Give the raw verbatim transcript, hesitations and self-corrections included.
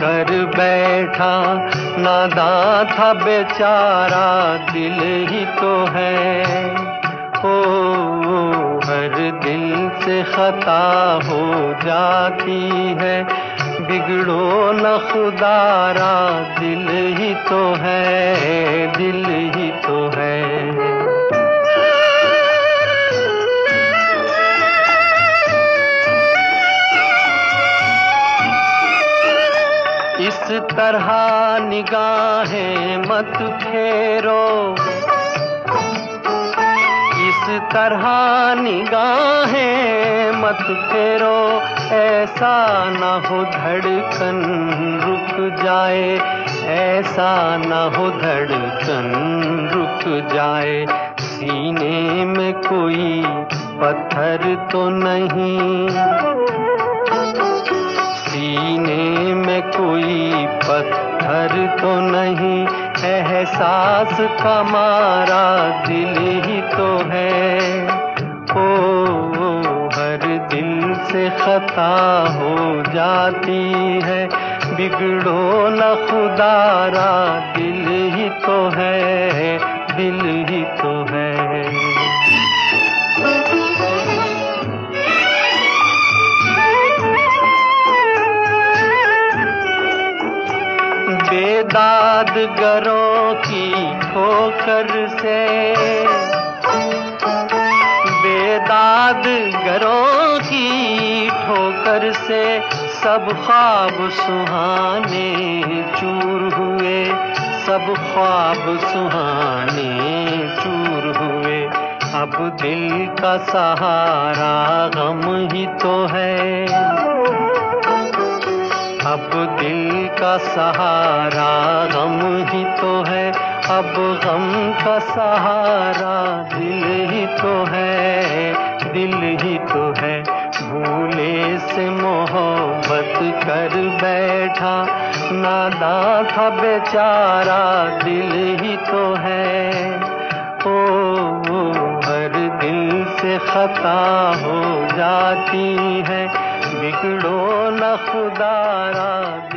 कर बैठा, नादान था बेचारा दिल ही तो है। ओ हर दिल से खता हो जाती है, बिगड़ो न खुदारा दिल ही तो है, दिल ही तो है। इस तरह निगाहें मत फेरो, इस तरह निगाहें मत फेरो, ऐसा न हो धड़कन रुक जाए, ऐसा न हो धड़कन रुक जाए। सीने में कोई पत्थर तो नहीं, सीने में कोई पत्थर तो नहीं, एहसास का मारा दिल ही तो है। ओ हर दिल से खता हो जाती है, बिगड़ो न खुदारा दिल ही तो है, दिल ही तो है। बेदादगरों की ठोकर से, बेदादगरों की ठोकर से सब ख्वाब सुहाने चूर हुए, सब ख्वाब सुहाने चूर हुए। अब दिल का सहारा गम ही तो है, अब दिल का सहारा गम ही तो है, अब गम का सहारा दिल ही तो है, दिल ही तो है। भूले से मोहब्बत कर बैठा, नादान था बेचारा दिल ही तो है। ओ हर दिल से खता हो जाती है, बिगड़ो न खुदारा।